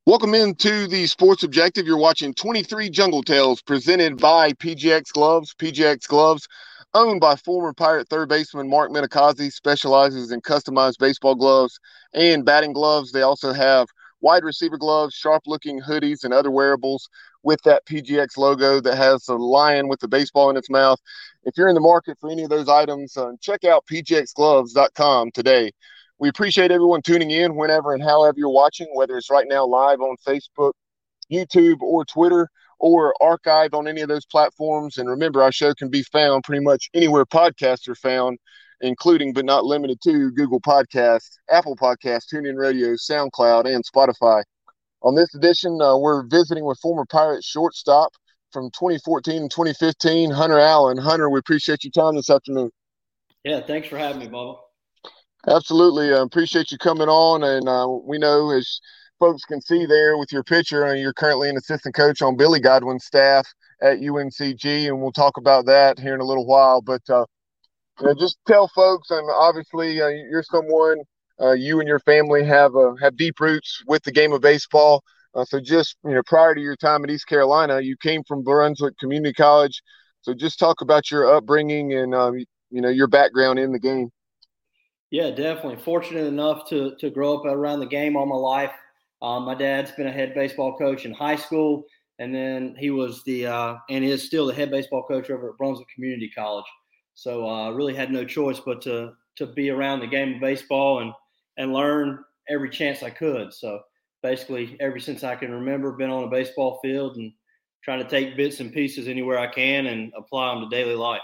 Welcome into the Sports Objective. You're watching 23 Jungle Tales presented by PGX Gloves. PGX Gloves, owned by former Pirate third baseman Mark Minikazi, specializes in customized baseball gloves and batting gloves. They also have wide receiver gloves, sharp-looking hoodies, and other wearables with that PGX logo that has a lion with the baseball in its mouth. If you're in the market for any of those items, check out pgxgloves.com today. We appreciate everyone tuning in whenever and however you're watching, whether it's right now live on Facebook, YouTube, or Twitter, or archived on any of those platforms. And remember, our show can be found pretty much anywhere podcasts are found, including but not limited to Google Podcasts, Apple Podcasts, TuneIn Radio, SoundCloud, and Spotify. On this edition, we're visiting with former Pirates shortstop from 2014 and 2015, Hunter Allen. Hunter, we appreciate your time this afternoon. Yeah, thanks for having me, Bubba. Absolutely. Appreciate you coming on. And we know, as folks can see there with your picture, you're currently an assistant coach on Billy Godwin's staff at UNCG, and we'll talk about that here in a little while. But just tell folks, and obviously you're someone, you and your family have deep roots with the game of baseball. So just, prior to your time at East Carolina, you came from Brunswick Community College. So just talk about your upbringing and, your background in the game. Yeah, definitely. Fortunate enough to grow up around the game all my life. My dad's been a head baseball coach in high school, and then he was and is still the head baseball coach over at Brunswick Community College. So really had no choice but to be around the game of baseball and learn every chance I could. So basically, ever since I can remember, been on a baseball field and trying to take bits and pieces anywhere I can and apply them to daily life.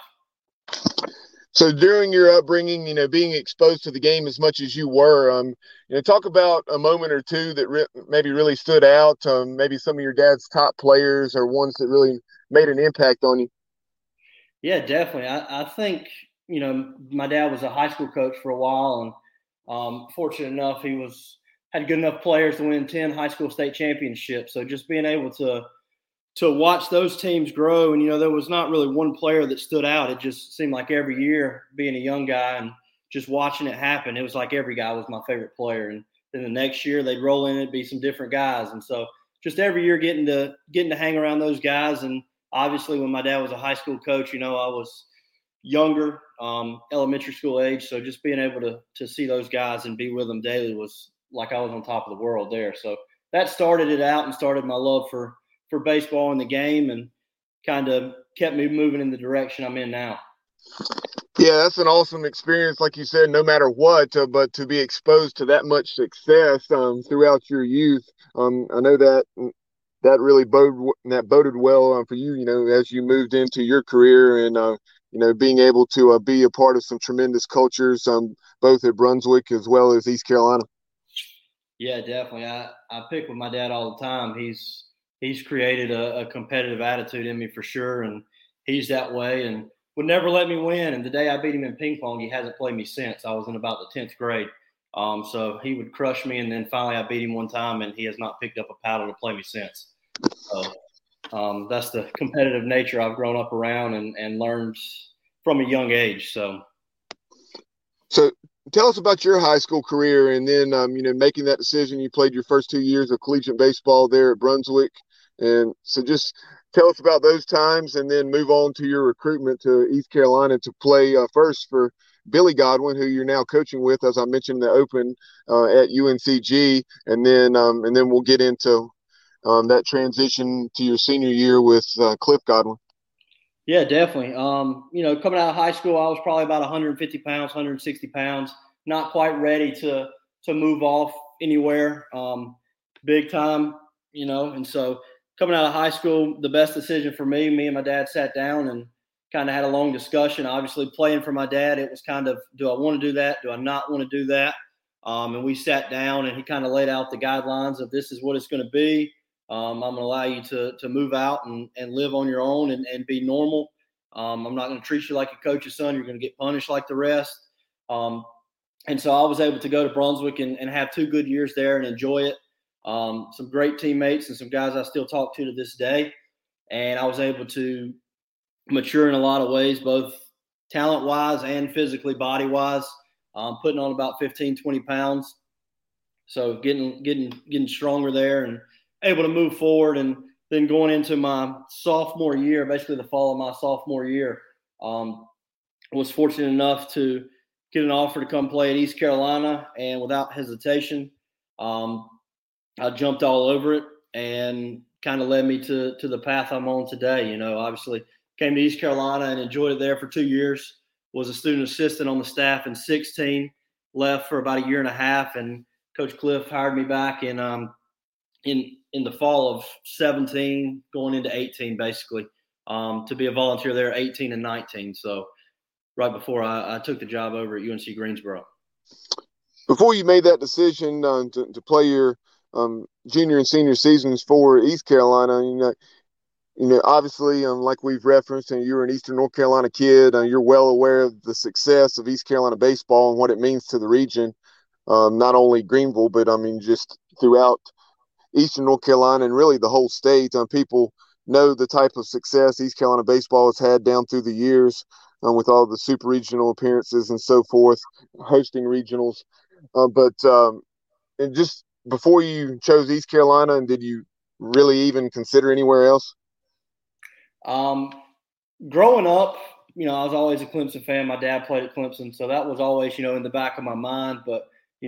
So during your upbringing, being exposed to the game as much as you were, talk about a moment or two that maybe really stood out, maybe some of your dad's top players or ones that really made an impact on you. Yeah, definitely. I think, my dad was a high school coach for a while, and fortunate enough, he had good enough players to win 10 high school state championships. So just being able to watch those teams grow. And, there was not really one player that stood out. It just seemed like every year, being a young guy and just watching it happen, it was like every guy was my favorite player. And then the next year they'd roll in, it'd be some different guys. And so just every year getting to hang around those guys. And obviously when my dad was a high school coach, I was younger, elementary school age. So just being able to see those guys and be with them daily was like I was on top of the world there. So that started it out and started my love for baseball and the game, and kind of kept me moving in the direction I'm in now. Yeah, that's an awesome experience, like you said, no matter what, but to be exposed to that much success throughout your youth. I know that really boded well for you, as you moved into your career and, being able to be a part of some tremendous cultures, both at Brunswick as well as East Carolina. Yeah, definitely. I pick with my dad all the time. He's created a competitive attitude in me for sure, and he's that way and would never let me win. And the day I beat him in ping pong, he hasn't played me since. I was in about the 10th grade. So he would crush me, and then finally I beat him one time, and he has not picked up a paddle to play me since. So that's the competitive nature I've grown up around and learned from a young age. So tell us about your high school career, and then making that decision. You played your first 2 years of collegiate baseball there at Brunswick, and so just tell us about those times, and then move on to your recruitment to East Carolina to play first for Billy Godwin, who you're now coaching with, as I mentioned in the open at UNCG, and then we'll get into that transition to your senior year with Cliff Godwin. Yeah, definitely. Coming out of high school, I was probably about 150 pounds, 160 pounds, not quite ready to move off anywhere big time, and so coming out of high school, the best decision for me and my dad sat down and kind of had a long discussion. Obviously, playing for my dad, it was kind of, do I want to do that? Do I not want to do that? And we sat down and he kind of laid out the guidelines of this is what it's going to be. I'm going to allow you to move out and live on your own and be normal. I'm not going to treat you like a coach's son. You're going to get punished like the rest. And so I was able to go to Brunswick and have 2 good years there and enjoy it. Some great teammates and some guys I still talk to this day. And I was able to mature in a lot of ways, both talent-wise and physically, body-wise, putting on about 15, 20 pounds. So getting stronger there and able to move forward. And then going into my sophomore year, basically the fall of my sophomore year, was fortunate enough to get an offer to come play at East Carolina, and without hesitation, I jumped all over it and kind of led me to the path I'm on today. Obviously came to East Carolina and enjoyed it there for 2 years, was a student assistant on the staff in 16, left for about a year and a half, and Coach Cliff hired me back in the fall of 17, going into 18, basically, to be a volunteer there, 18 and 19. So right before I took the job over at UNC Greensboro. Before you made that decision to play your junior and senior seasons for East Carolina, obviously, like we've referenced, and you're an Eastern North Carolina kid, you're well aware of the success of East Carolina baseball and what it means to the region, not only Greenville, but just throughout Eastern North Carolina and really the whole state. People know the type of success East Carolina baseball has had down through the years, with all the super regional appearances and so forth, hosting regionals. And just before you chose East Carolina, and did you really even consider anywhere else? Growing up, I was always a Clemson fan. My dad played at Clemson, so that was always, in the back of my mind. But,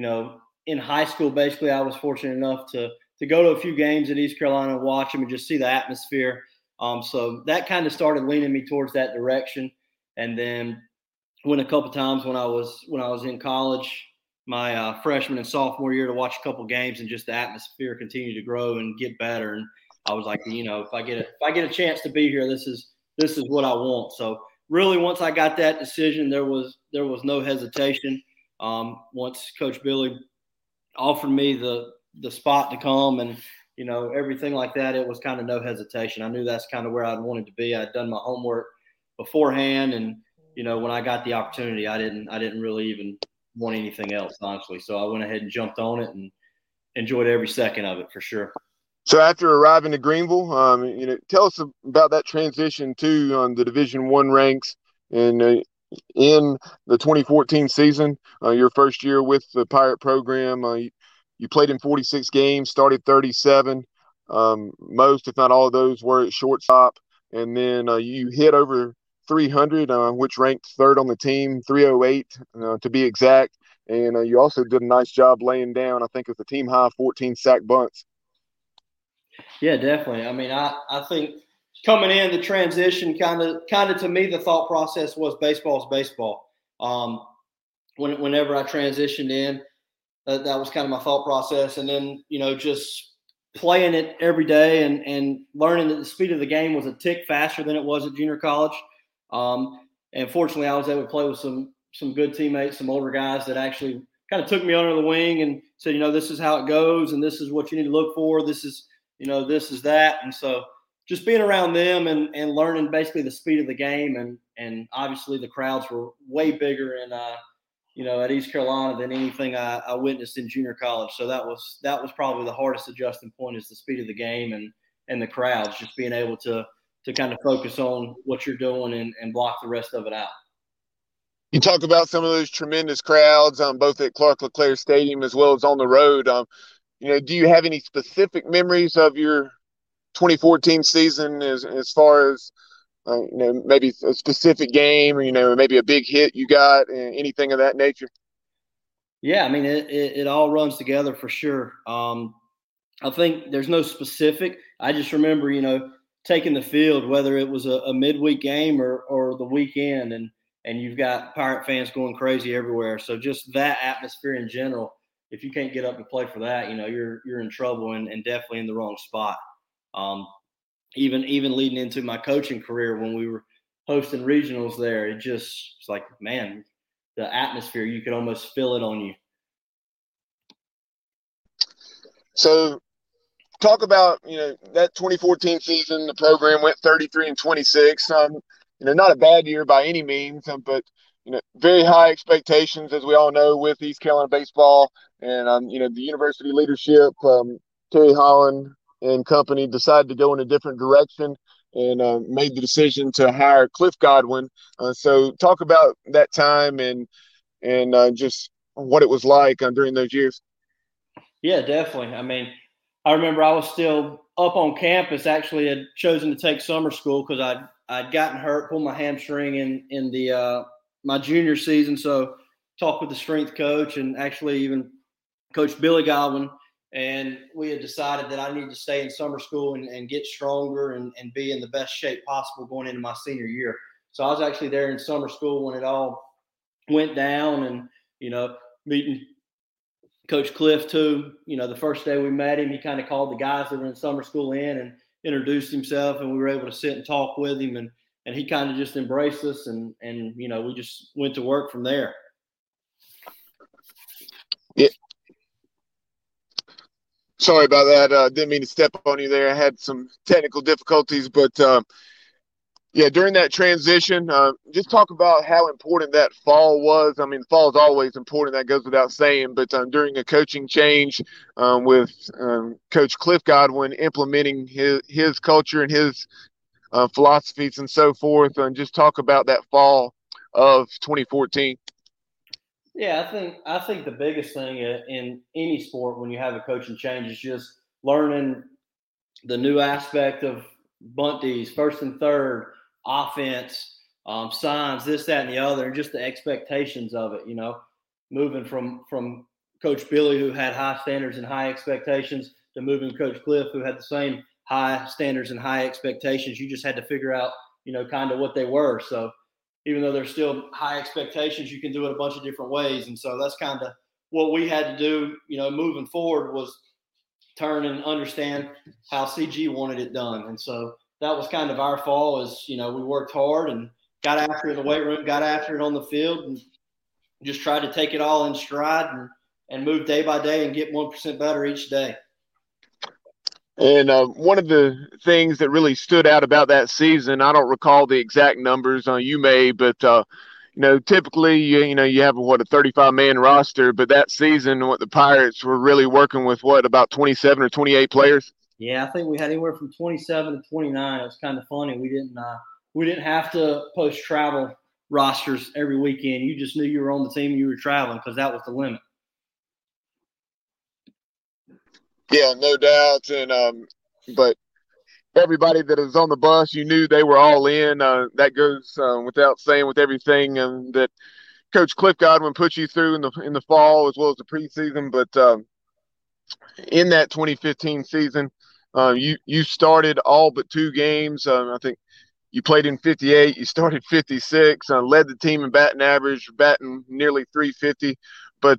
in high school, basically, I was fortunate enough to go to a few games at East Carolina and watch them and just see the atmosphere. So that kind of started leaning me towards that direction. And then went a couple times when I was in college, my freshman and sophomore year, to watch a couple games, and just the atmosphere continued to grow and get better. And I was like, if I get a chance to be here, this is what I want. So really, once I got that decision, there was no hesitation. Once Coach Billy offered me the spot to come and everything like that, it was kind of no hesitation. I knew that's kind of where I'd wanted to be. I'd done my homework beforehand, and when I got the opportunity, I didn't really even want anything else, honestly. So I went ahead and jumped on it and enjoyed every second of it, for sure. So after arriving to Greenville, tell us about that transition to the Division I ranks, and in the 2014 season, your first year with the Pirate program. You played in 46 games, started 37. Most, if not all of those, were at shortstop. And then you hit over 300, which ranked third on the team, 308 to be exact. And you also did a nice job laying down, I think, with the team high 14 sack bunts. Yeah, definitely. I think coming in, the transition kind of to me, the thought process was baseball is baseball. Whenever I transitioned in, that was kind of my thought process. And then, just playing it every day and learning that the speed of the game was a tick faster than it was at junior college. And fortunately, I was able to play with some good teammates, some older guys that actually kind of took me under the wing and said, this is how it goes, and this is what you need to look for. This is that. And so just being around them and learning basically the speed of the game, and obviously the crowds were way bigger at East Carolina than anything I witnessed in junior college. So that was probably the hardest adjusting point, is the speed of the game and the crowds, just being able to kind of focus on what you're doing and block the rest of it out. You talk about some of those tremendous crowds, both at Clark LeClaire Stadium as well as on the road. Do you have any specific memories of your 2014 season as far as, maybe a specific game, or, maybe a big hit you got, anything of that nature? Yeah, it all runs together for sure. I think there's no specific. I just remember, taking the field, whether it was a midweek game or the weekend, and you've got Pirate fans going crazy everywhere. So just that atmosphere in general, if you can't get up and play for that, you're in trouble and definitely in the wrong spot. Even leading into my coaching career, when we were hosting regionals there, it's like, man, the atmosphere, you could almost feel it on you. So talk about, that 2014 season. The program went 33-26. Not a bad year by any means, but very high expectations, as we all know, with East Carolina baseball, and the university leadership, Terry Holland and company, decided to go in a different direction and made the decision to hire Cliff Godwin. So talk about that time and just what it was like during those years. Yeah, definitely. I mean, I remember I was still up on campus. Actually, had chosen to take summer school because I'd gotten hurt, pulled my hamstring in the my junior season. So talked with the strength coach and actually even Coach Billy Godwin, and we had decided that I needed to stay in summer school and get stronger and be in the best shape possible going into my senior year. So I was actually there in summer school when it all went down, and meeting Coach Cliff too. The first day we met him, he kind of called the guys that were in summer school in and introduced himself, and we were able to sit and talk with him, and he kind of just embraced us, and we just went to work from there. Yeah. Sorry about that. Didn't mean to step on you there. I had some technical difficulties, but yeah, during that transition, just talk about how important that fall was. I mean, the fall is always important. That goes without saying. But during a coaching change with Coach Cliff Godwin implementing his culture and his philosophies and so forth, and just talk about that fall of 2014. Yeah, I think the biggest thing in any sport when you have a coaching change is just learning the new aspect of bunties, first and third, offense, signs, this, that, and the other, and just the expectations of it. Moving from Coach Billy, who had high standards and high expectations, to moving to Coach Cliff, who had the same high standards and high expectations. You just had to figure out, kind of what they were. So even though there's still high expectations, you can do it a bunch of different ways. And so that's kind of what we had to do, moving forward, was turn and understand how CG wanted it done. And so that was kind of our fall is, we worked hard and got after it in the weight room, got after it on the field, and just tried to take it all in stride and move day by day and get 1% better each day. And one of the things that really stood out about that season, I don't recall the exact numbers, you may, but typically you have a 35-man roster, but that season, what the Pirates were really working with, about 27 or 28 players. Yeah, I think we had anywhere from 27 to 29. It was kind of funny. We didn't have to post travel rosters every weekend. You just knew you were on the team and you were traveling because that was the limit. Yeah, no doubt. And but everybody that was on the bus, you knew they were all in. That goes without saying with everything that Coach Cliff Godwin put you through in the fall as well as the preseason. But in that 2015 season, you started all but 2 games. I think you played in 58. You started 56. Led the team in batting average, batting nearly 350. But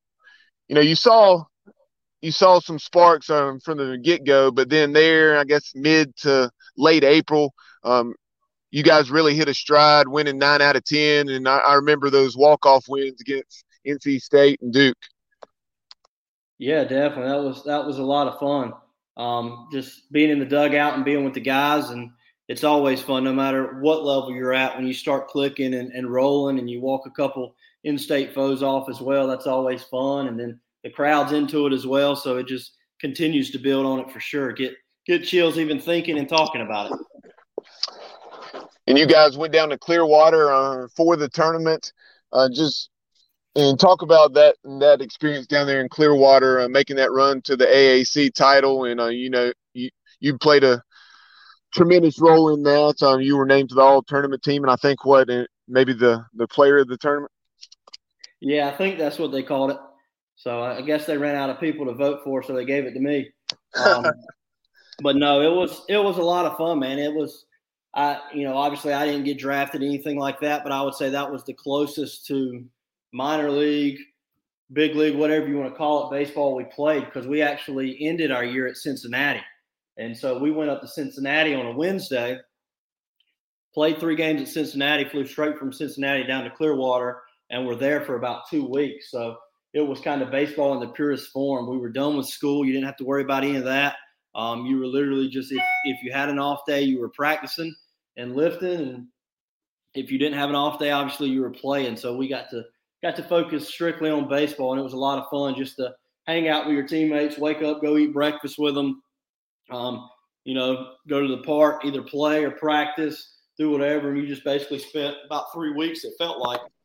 you saw some sparks from the get-go, but then there, I guess, mid to late April, you guys really hit a stride, winning 9 out of 10, and I remember those walk-off wins against NC State and Duke. Yeah, definitely. That was a lot of fun. Just being in the dugout and being with the guys, and it's always fun no matter what level you're at. When you start clicking and rolling and you walk a couple in-state foes off as well, that's always fun. And then the crowd's into it as well, so it just continues to build on it for sure. Get chills even thinking and talking about it. And you guys went down to Clearwater for the tournament. And talk about that experience down there in Clearwater, making that run to the AAC title. And you played a tremendous role in that. You were named to the all-tournament team, and I think maybe the player of the tournament. Yeah, I think that's what they called it. So I guess they ran out of people to vote for, so they gave it to me. But no, it was a lot of fun, man. It was, obviously I didn't get drafted, anything like that, but I would say that was the closest to minor league, big league, whatever you want to call it, baseball we played, because we actually ended our year at Cincinnati. And so we went up to Cincinnati on a Wednesday, played 3 games at Cincinnati, flew straight from Cincinnati down to Clearwater, and were there for about 2 weeks. So it was kind of baseball in the purest form. We were done with school. You didn't have to worry about any of that. You were literally just, if you had an off day, you were practicing and lifting. And if you didn't have an off day, obviously you were playing. So we got to focus strictly on baseball. And it was a lot of fun just to hang out with your teammates, wake up, go eat breakfast with them, go to the park, either play or practice, do whatever. And you just basically spent about 3 weeks, it felt like,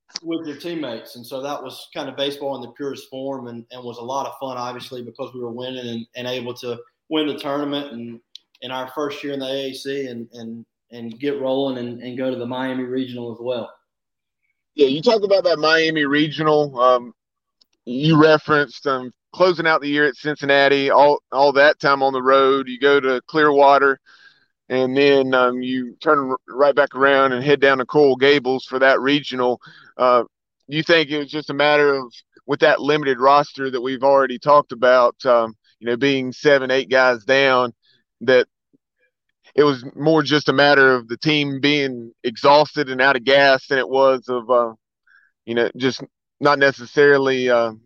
with your teammates. And so that was kind of baseball in the purest form, and was a lot of fun, obviously, because we were winning and able to win the tournament and in our first year in the AAC and get rolling and go to the Miami Regional as well. Yeah, you talk about that Miami Regional. You referenced closing out the year at Cincinnati, all that time on the road. You go to Clearwater, and then you turn right back around and head down to Coral Gables for that regional. You think it was just a matter of, with that limited roster that we've already talked about, being 7-8 guys down, that it was more just a matter of the team being exhausted and out of gas than it was of, just not necessarily,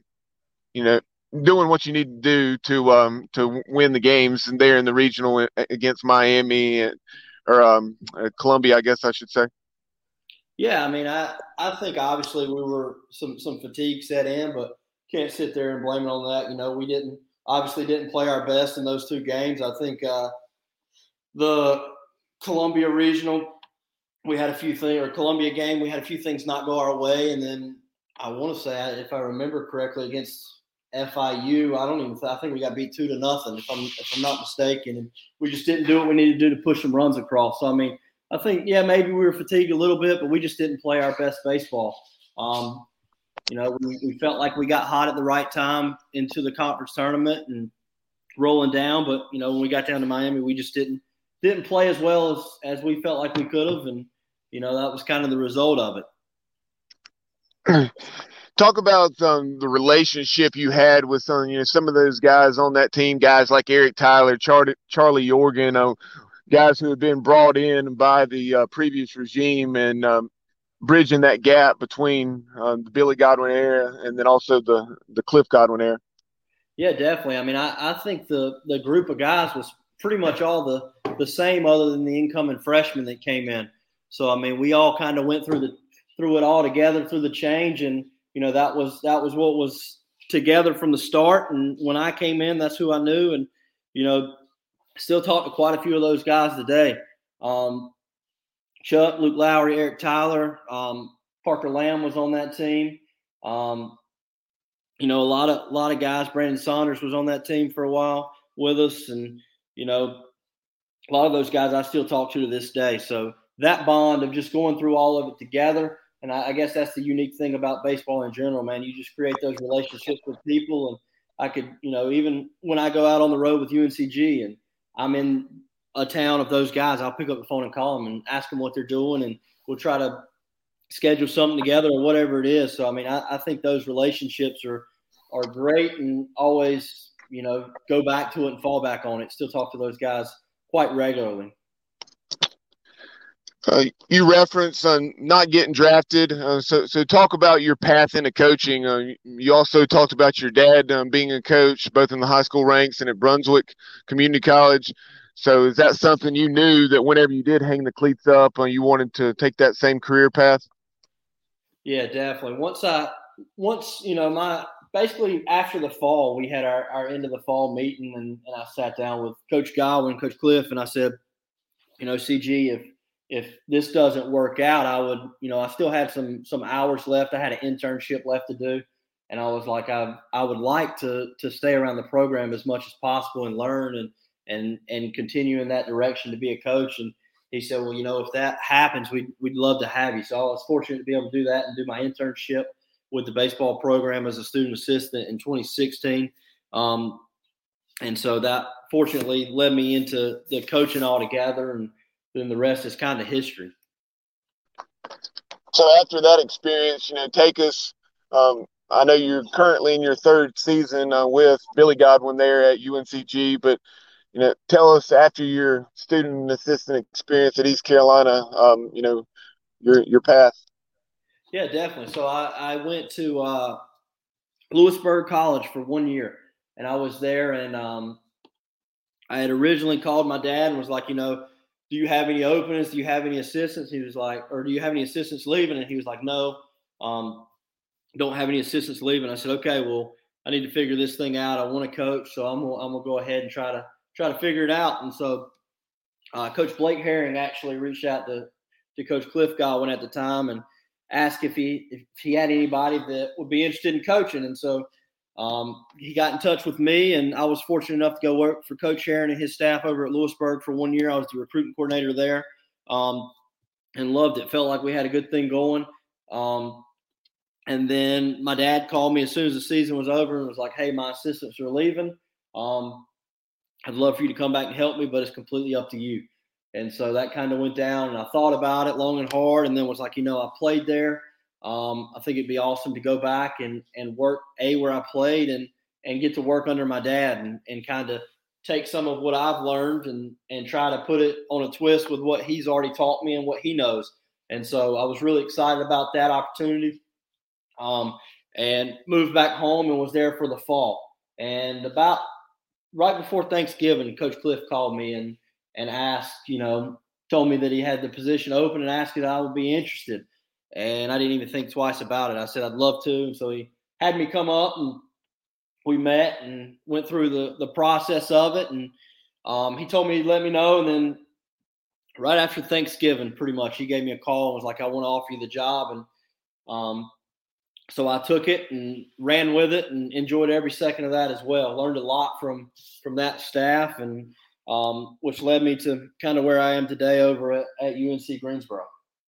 doing what you need to do to win the games and there in the regional against Miami or Columbia, I guess I should say. Yeah, I mean, I think obviously we were some fatigue set in, but can't sit there and blame it on that. We didn't play our best in those two games. I think the Columbia Regional, we had a few things, or Columbia game, we had a few things not go our way, and then I want to say, if I remember correctly, against FIU, I think we got beat 2-0 if I'm not mistaken, and we just didn't do what we needed to do to push some runs across. So I mean, I think maybe we were fatigued a little bit, but we just didn't play our best baseball. We felt like we got hot at the right time into the conference tournament and rolling down, but when we got down to Miami, we just didn't play as well as we felt like we could have, and that was kind of the result of it. Talk about the relationship you had with some of those guys on that team, guys like Eric Tyler, Charlie Yorgan, guys who had been brought in by the previous regime, and bridging that gap between the Billy Godwin era and then also the Cliff Godwin era. Yeah, definitely. I mean, I think the group of guys was pretty much all the same, other than the incoming freshmen that came in. So I mean, we all kind of went through it all together through the change, and that was what was together from the start. And when I came in, that's who I knew, and still talk to quite a few of those guys today. Chuck, Luke Lowry, Eric Tyler, Parker Lamb was on that team. A lot of guys. Brandon Saunders was on that team for a while with us, and a lot of those guys I still talk to this day. So that bond of just going through all of it together, and I guess that's the unique thing about baseball in general, man. You just create those relationships with people, and I could, even when I go out on the road with UNCG and I'm in a town of those guys, I'll pick up the phone and call them and ask them what they're doing, and we'll try to schedule something together or whatever it is. So, I mean, I think those relationships are great, and always, go back to it and fall back on it. Still talk to those guys quite regularly. You referenced not getting drafted. So talk about your path into coaching. You also talked about your dad being a coach, both in the high school ranks and at Brunswick Community College. So is that something you knew that whenever you did hang the cleats up, you wanted to take that same career path? Yeah, definitely. Basically after the fall, we had our end of the fall meeting, and I sat down with Coach Godwin, Coach Cliff, and I said, CG, if this doesn't work out, I would, I still had some hours left. I had an internship left to do. And I was like, I would like to stay around the program as much as possible and learn and continue in that direction to be a coach. And he said, well, if that happens, we'd love to have you. So I was fortunate to be able to do that and do my internship with the baseball program as a student assistant in 2016. And so that fortunately led me into the coaching altogether, and then the rest is kind of history. So after that experience, take us, I know you're currently in your third season with Billy Godwin there at UNCG, but, tell us after your student assistant experience at East Carolina, your path. Yeah, definitely. So I went to Lewisburg College for 1 year, and I was there, and I had originally called my dad and was like, do you have any openings? Do you have any assistants? He was like, or do you have any assistants leaving? And he was like, no, don't have any assistants leaving. I said, okay, well, I need to figure this thing out. I want to coach, so I'm gonna go ahead and try to figure it out. And so Coach Blake Herring actually reached out to Coach Cliff Godwin at the time and ask if he had anybody that would be interested in coaching. And so he got in touch with me, and I was fortunate enough to go work for Coach Aaron and his staff over at Lewisburg for 1 year. I was the recruiting coordinator there, and loved it. Felt like we had a good thing going. And then my dad called me as soon as the season was over and was like, "Hey, my assistants are leaving. I'd love for you to come back and help me, but it's completely up to you." And so that kind of went down, and I thought about it long and hard, and then was like, I played there. I think it'd be awesome to go back and work where I played and get to work under my dad and kind of take some of what I've learned and try to put it on a twist with what he's already taught me and what he knows. And so I was really excited about that opportunity. And moved back home and was there for the fall. And about right before Thanksgiving, Coach Cliff called me and asked, told me that he had the position open and asked if I would be interested. And I didn't even think twice about it. I said I'd love to. And so he had me come up, and we met and went through the process of it. And he told me he'd let me know. And then right after Thanksgiving, pretty much, he gave me a call and was like, "I want to offer you the job." And so I took it and ran with it and enjoyed every second of that as well. Learned a lot from that staff, and which led me to kind of where I am today over at UNC Greensboro.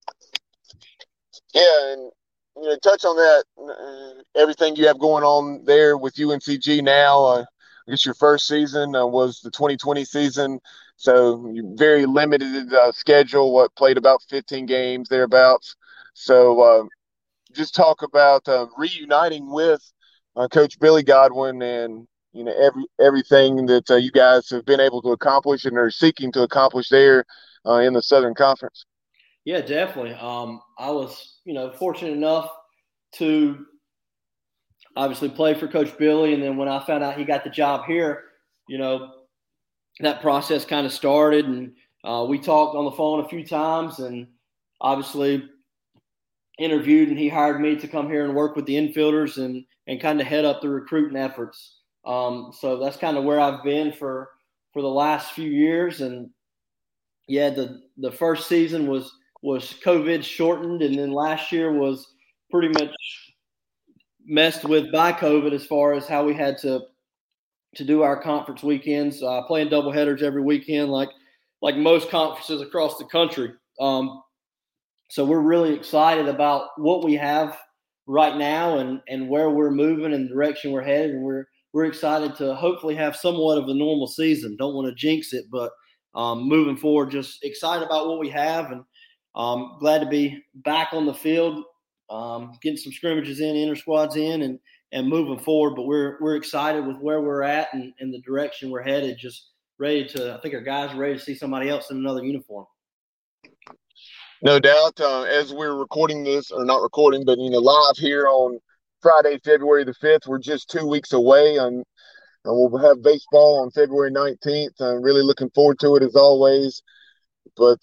Yeah, and touch on that, everything you have going on there with UNCG now. I guess your first season was the 2020 season, so very limited schedule. Played about 15 games thereabouts. So just talk about reuniting with Coach Billy Godwin and everything that you guys have been able to accomplish and are seeking to accomplish there in the Southern Conference. Yeah, definitely. I was fortunate enough to obviously play for Coach Billy, and then when I found out he got the job here, that process kind of started, and we talked on the phone a few times, and obviously interviewed, and he hired me to come here and work with the infielders and kind of head up the recruiting efforts. So that's kind of where I've been for the last few years. And yeah, the first season was COVID shortened, and then last year was pretty much messed with by COVID as far as how we had to do our conference weekends, playing doubleheaders every weekend, like most conferences across the country. So we're really excited about what we have right now and where we're moving and the direction we're headed. And we're excited to hopefully have somewhat of a normal season. Don't want to jinx it, but moving forward, just excited about what we have, and glad to be back on the field, getting some scrimmages in, inter squads in, and moving forward. But we're excited with where we're at and the direction we're headed. Just ready to, I think our guys are ready to see somebody else in another uniform. No doubt. As we're recording this, or not recording, but live here on Friday, February the 5th, we're just 2 weeks away, and we'll have baseball on February 19th. I'm really looking forward to it as always. But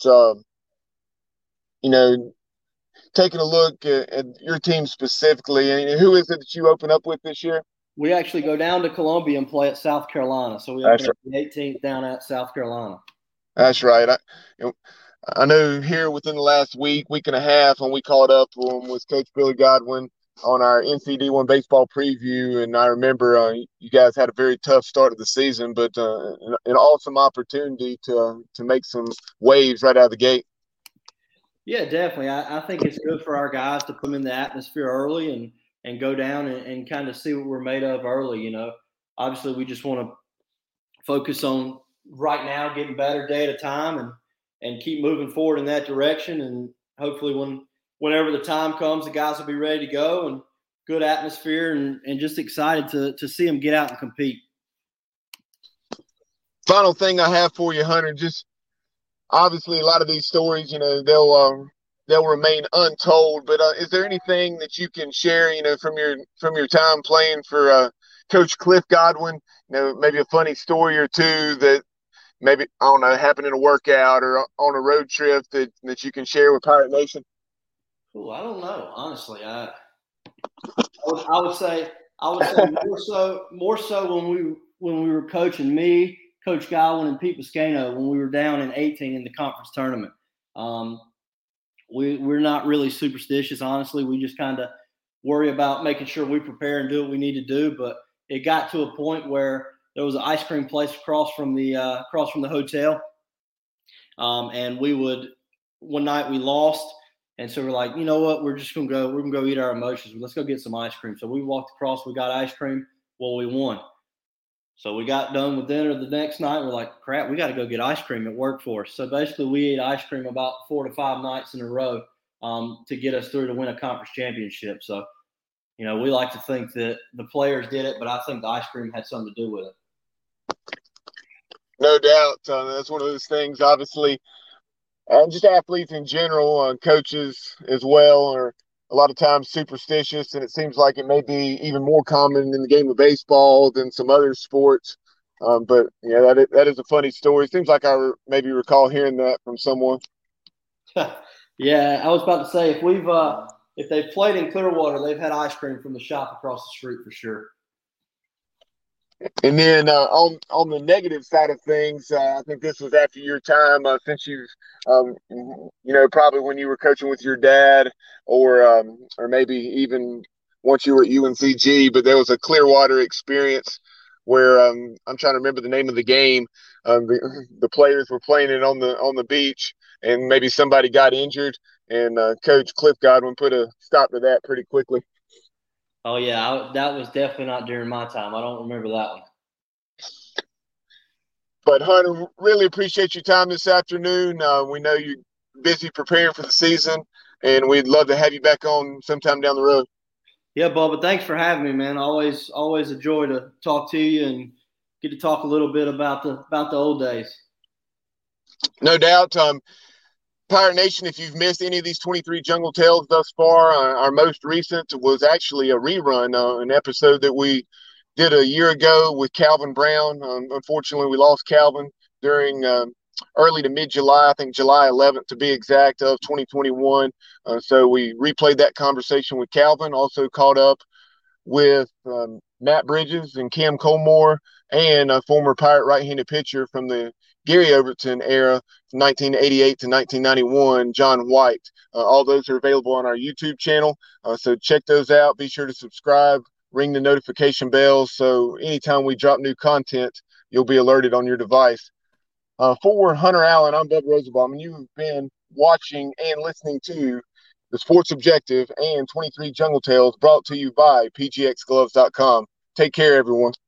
taking a look at your team specifically, who is it that you open up with this year? We actually go down to Columbia and play at South Carolina. So we open up the 18th down at South Carolina. That's right. I know here within the last week and a half, when we caught up with Coach Billy Godwin on our NCD1 baseball preview, and I remember you guys had a very tough start of the season, but an awesome opportunity to make some waves right out of the gate. Yeah, definitely. I think it's good for our guys to put them in the atmosphere early and go down and kind of see what we're made of early. Obviously we just want to focus on right now getting better day at a time and keep moving forward in that direction. And hopefully whenever the time comes, the guys will be ready to go, and good atmosphere, and just excited to see them get out and compete. Final thing I have for you, Hunter, just obviously a lot of these stories, they'll remain untold, but is there anything that you can share, from your time playing for Coach Cliff Godwin, maybe a funny story or two that maybe, I don't know, happened in a workout or on a road trip that you can share with Pirate Nation? Cool. I don't know, honestly. I would say more so when we were coaching, me, Coach Godwin, and Pete Biscano, when we were down in 18 in the conference tournament. we're not really superstitious, honestly. We just kind of worry about making sure we prepare and do what we need to do. But it got to a point where there was an ice cream place across from the hotel, and one night we lost, and so we're like, you know what, we're gonna go eat our emotions. Let's go get some ice cream. So we walked across, we got ice cream. Well, we won. So we got done with dinner the next night. We're like, crap, we got to go get ice cream. It worked for us. So basically, we ate ice cream about 4 to 5 nights in a row to get us through to win a conference championship. So, we like to think that the players did it, but I think the ice cream had something to do with it. No doubt. That's one of those things, obviously, just athletes in general, coaches as well, are a lot of times superstitious, and it seems like it may be even more common in the game of baseball than some other sports. But that is a funny story. It seems like I maybe recall hearing that from someone. Yeah, I was about to say if they've played in Clearwater, they've had ice cream from the shop across the street for sure. And then on the negative side of things, I think this was after your time, since you've, probably when you were coaching with your dad, or maybe even once you were at UNCG. But there was a Clearwater experience where I'm trying to remember the name of the game. The players were playing it on the beach, and maybe somebody got injured, and Coach Cliff Godwin put a stop to that pretty quickly. Oh, yeah, that was definitely not during my time. I don't remember that one. But, Hunter, really appreciate your time this afternoon. We know you're busy preparing for the season, and we'd love to have you back on sometime down the road. Yeah, Bubba, thanks for having me, man. Always a joy to talk to you and get to talk a little bit about the old days. No doubt. Pirate Nation, if you've missed any of these 23 Jungle Tales thus far, our most recent was actually a rerun, an episode that we did a year ago with Calvin Brown. Unfortunately, we lost Calvin during early to mid-July, I think July 11th to be exact, of 2021. So we replayed that conversation with Calvin, also caught up with Matt Bridges and Cam Colmore, and a former Pirate right-handed pitcher from the Gary Overton era, from 1988 to 1991, John White. All those are available on our YouTube channel, so check those out. Be sure to subscribe, ring the notification bell, so anytime we drop new content, you'll be alerted on your device. For Hunter Allen, I'm Bubba Rosenbaum, and you've been watching and listening to The Sports Objective and 23 Jungle Tales, brought to you by PGXGloves.com. Take care, everyone.